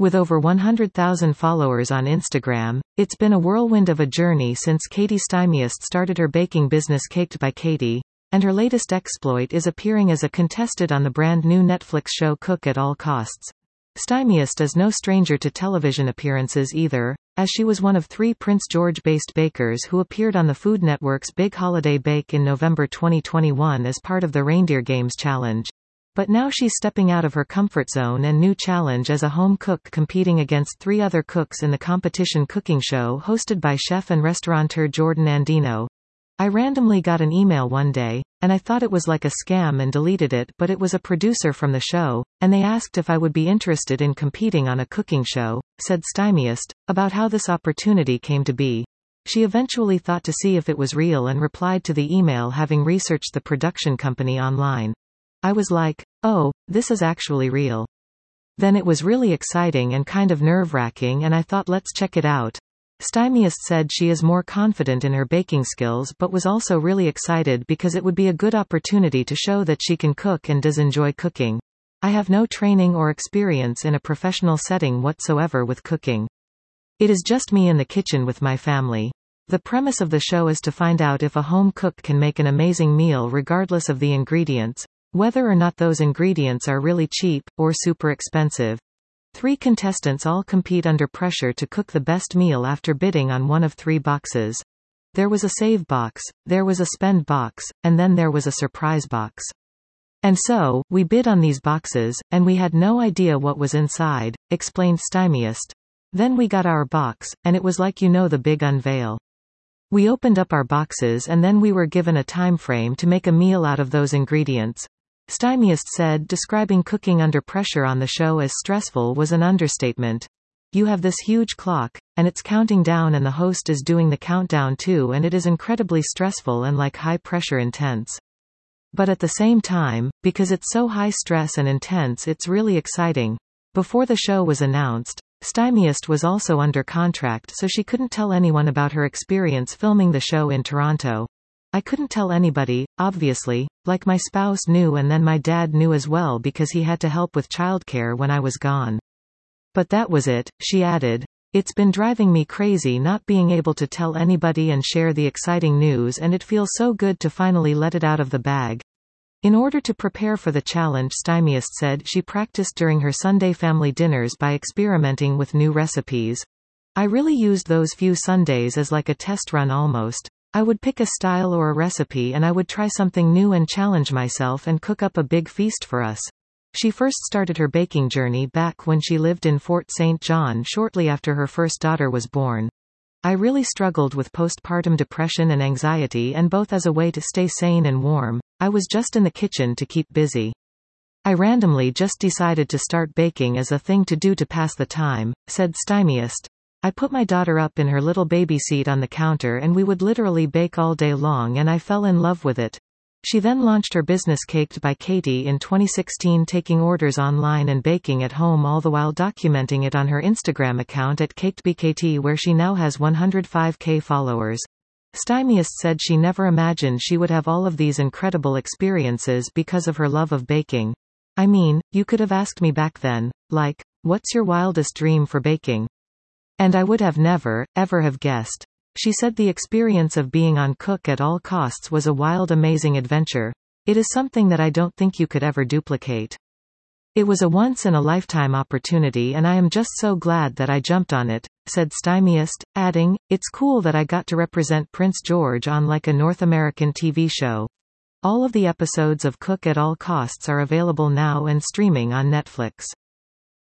With over 100,000 followers on Instagram, it's been a whirlwind of a journey since Katie Stymiest started her baking business Caked by Katie, and her latest exploit is appearing as a contestant on the brand new Netflix show Cook at All Costs. Stymiest is no stranger to television appearances either, as she was one of 3 Prince George-based bakers who appeared on the Food Network's Big Holiday Bake in November 2021 as part of the Reindeer Games Challenge. But now she's stepping out of her comfort zone and new challenge as a home cook, competing against 3 other cooks in the competition cooking show hosted by chef and restaurateur Jordan Andino. I randomly got an email one day, and I thought it was like a scam and deleted it, but it was a producer from the show, and they asked if I would be interested in competing on a cooking show, said Stymiest, about how this opportunity came to be. She eventually thought to see if it was real and replied to the email having researched the production company online. I was like, oh, this is actually real. Then it was really exciting and kind of nerve-wracking, and I thought, let's check it out. Stymiest said she is more confident in her baking skills but was also really excited because it would be a good opportunity to show that she can cook and does enjoy cooking. I have no training or experience in a professional setting whatsoever with cooking. It is just me in the kitchen with my family. The premise of the show is to find out if a home cook can make an amazing meal regardless of the ingredients, whether or not those ingredients are really cheap, or super expensive. 3 contestants all compete under pressure to cook the best meal after bidding on one of 3 boxes. There was a save box, there was a spend box, and then there was a surprise box. And so, we bid on these boxes, and we had no idea what was inside, explained Stymiest. Then we got our box, and it was like the big unveil. We opened up our boxes and then we were given a time frame to make a meal out of those ingredients. Stymiest said describing cooking under pressure on the show as stressful was an understatement. You have this huge clock, and it's counting down and the host is doing the countdown too, and it is incredibly stressful and like high pressure intense. But at the same time, because it's so high stress and intense, it's really exciting. Before the show was announced, Stymiest was also under contract, so she couldn't tell anyone about her experience filming the show in Toronto. I couldn't tell anybody, obviously, like my spouse knew and then my dad knew as well because he had to help with childcare when I was gone. But that was it, she added. It's been driving me crazy not being able to tell anybody and share the exciting news, and it feels so good to finally let it out of the bag. In order to prepare for the challenge, Stymiest said she practiced during her Sunday family dinners by experimenting with new recipes. I really used those few Sundays as like a test run almost. I would pick a style or a recipe and I would try something new and challenge myself and cook up a big feast for us. She first started her baking journey back when she lived in Fort St. John shortly after her first daughter was born. I really struggled with postpartum depression and anxiety, and both as a way to stay sane and warm, I was just in the kitchen to keep busy. I randomly just decided to start baking as a thing to do to pass the time, said Stymiest. I put my daughter up in her little baby seat on the counter and we would literally bake all day long, and I fell in love with it. She then launched her business Caked by Katie in 2016, taking orders online and baking at home, all the while documenting it on her Instagram account at CakedByKatie, where she now has 105,000 followers. Stymiest said she never imagined she would have all of these incredible experiences because of her love of baking. I mean, you could have asked me back then, like, what's your wildest dream for baking? And I would have never, ever have guessed. She said the experience of being on Cook at All Costs was a wild, amazing adventure. It is something that I don't think you could ever duplicate. It was a once-in-a-lifetime opportunity and I am just so glad that I jumped on it, said Stymiest, adding, it's cool that I got to represent Prince George on like a North American TV show. All of the episodes of Cook at All Costs are available now and streaming on Netflix.